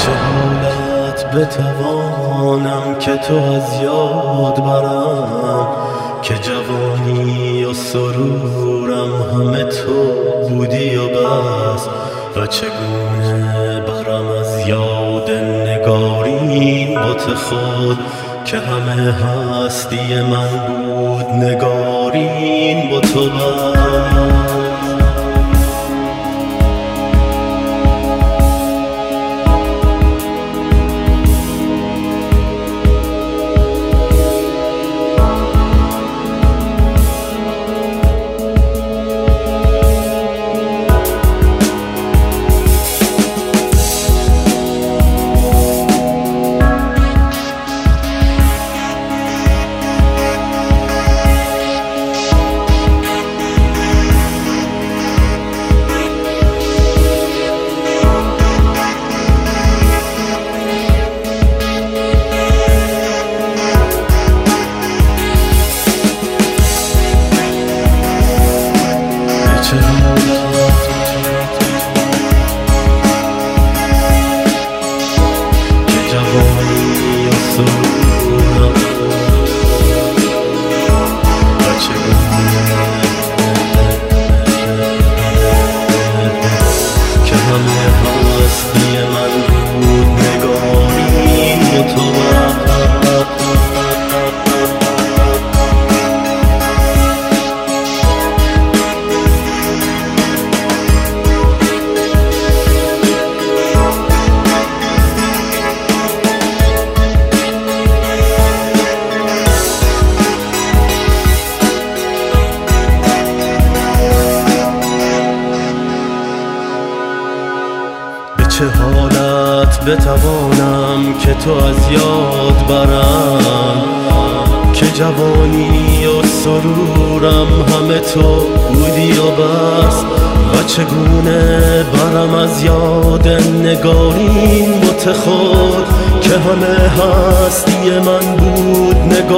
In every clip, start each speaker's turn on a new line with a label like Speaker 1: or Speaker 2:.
Speaker 1: چه حالت بتوانم که تو از یاد برم، که جوانی و سرورم همه تو بودی و بس. و چگونه برم از یاد نگارین بت خود، که همه هستی من بود نگارین بت و بس. چه حالت بتوانم که تو از یاد برم، که جوانی و سرورم همه تو بودی و بس. و چگونه برم از یاد نگارین بت خود، که همه هستی من بود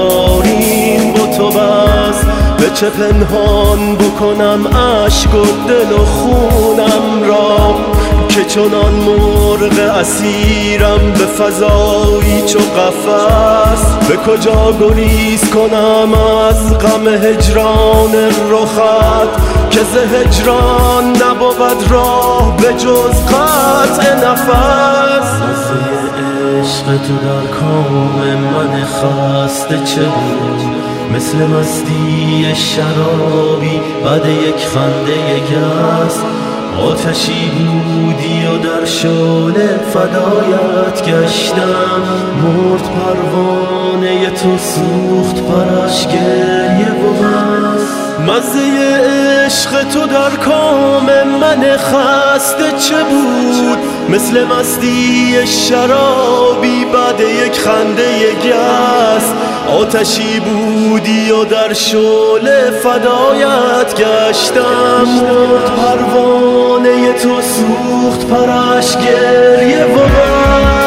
Speaker 1: نگارین بت و بس. به چه پنهان بکنم اشک و دل و خونم را، که چنان مرغ اسیرم به فضایی چو قفس. به کجا گریز کنم از غم هجران رخت، که ز هجران نبود راه به جز قطع نفس. مزه عشق تو در کام من خسته چه بود، مثل مستی شرابی بعد یک خنده گس. آتشی بودی و در شعله فدایت گشتم، مرد پروانه تو سوخت پرش گریه و بس. مزه عشق تو در کام من خسته چه بود، مثل مستی شرابی بعد یک خنده گس. آتشی بودی و در شعله فدایت گشتم، مرد پروانه تو سوخت پرش گریه و بس.